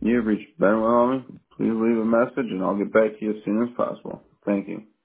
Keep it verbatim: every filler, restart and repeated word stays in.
You have reached Ben Wyoming. Please leave a message and I'll get back to you as soon as possible. Thank you.